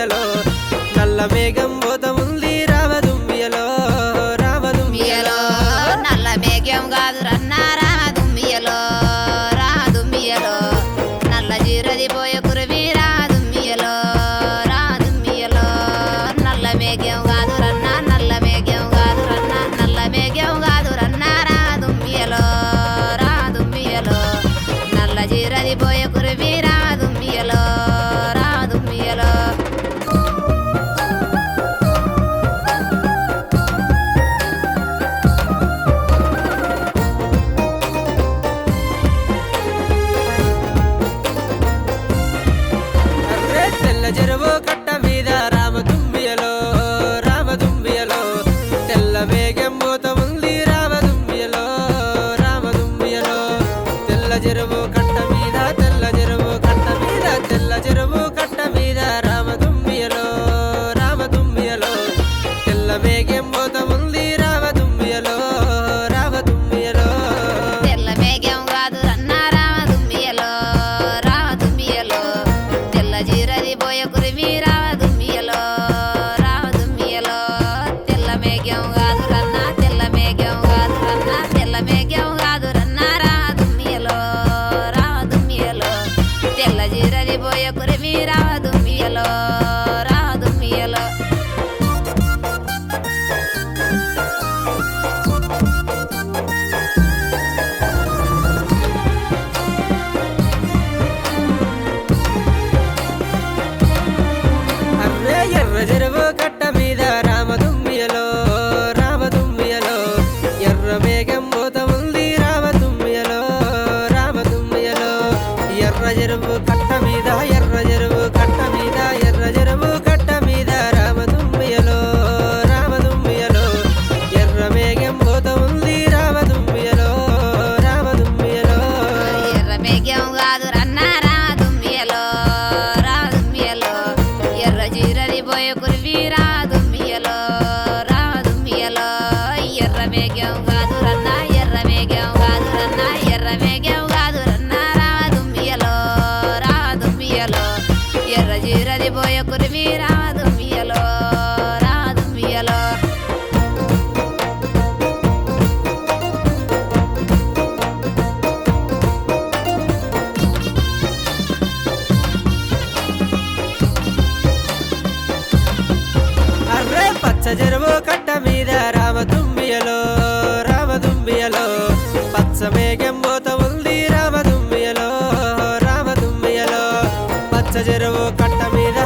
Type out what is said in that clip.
రామదుమ్మియలో నల్ల మేఘం పోత ఉంది రామదుమ్మియలో దుమ్మియలో నల్ల మేఘం కాదు రన్న రామదుమ్మియలో రామదుమ్మియలో నల్ల జీరది పోయే కురివి రామదుమ్మియలో రామదుమ్మియలో నల్ల మేఘం కాదు రన్న నల్ల మేఘం కాదు రన్న నల్ల మేఘం కాదు రన్న రామదుమ్మియలో రామదుమ్మియలో నల్ల జీరది పోయే కురివి రామదుమ్మియలో రామదుమ్మియలో తెల్ల చెరువు కట్ట మీద రామదుమ్మియలో తెల్ల మేఘం పోత ఉంది రామదుమ్మియలో తెల్ల చెరువు కట్ట మీద తెల్ల చెరువు కట్ట మీద తెల్ల చెరువు కట్ట మీద రామదుమ్మియలో తెల్ల మేఘం పోత ఉంది రామదుమ్మియలో తెల్ల మేఘం కాదు రన్న రామదుమ్మియలో రామదుమ్మియలో తెల్ల జీరది పోయే కురివి రామదుమ్మియలో రామదుమ్మియలో తెల్ల మేఘం కాదు రన్న తెల్ల మేఘం కాదు రన్న తెల్ల మేఘం కాదు రన్న రామదుమ్మియలో రామదుమ్మియలో తెల్ల జీరది పోయే కురివి రామదుమ్మియలో రామదుమ్మియలో అర్రే ఎర్ర చెరువు కట్ట మీద రామదుమ్మియలో ఎర్ర మేఘం పోత ఉంది రామదుమ్మియలో ఎర్ర చెరువు కట్ట మీద ఎర్ర చెరువు కట్ట మీద ఎర్ర చెరువు కట్ట మీద రామదుమ్మియలో ఎర్ర మేఘం పోత ఉంది రామదుమ్మియలో ఎర్ర మేఘం కాదు రన్న రామదుమ్మియలో రామదుమ్మియలో ఎర్ర జీరది పోయే కురివి రామదుమ్మియలో రామదుమ్మియలో ఎర్ర మేఘం కాదు రన్న ఎర్ర మేఘం కాదు రన్న ఎర్ర మేఘం కాదు రన్న రామదుమ్మియలో రామదుమ్మియలో ఎర్ర జీరది పోయే కురివి రామదుమ్మియలో రామదుమ్మియలో అర్రే పచ్చ చెరువు కట్ట మీద రామదుమ్మియలో పచ్చ మేఘం పోత ఉంది రామదుమ్మియలో పచ్చ చెరువు కట్ట మీద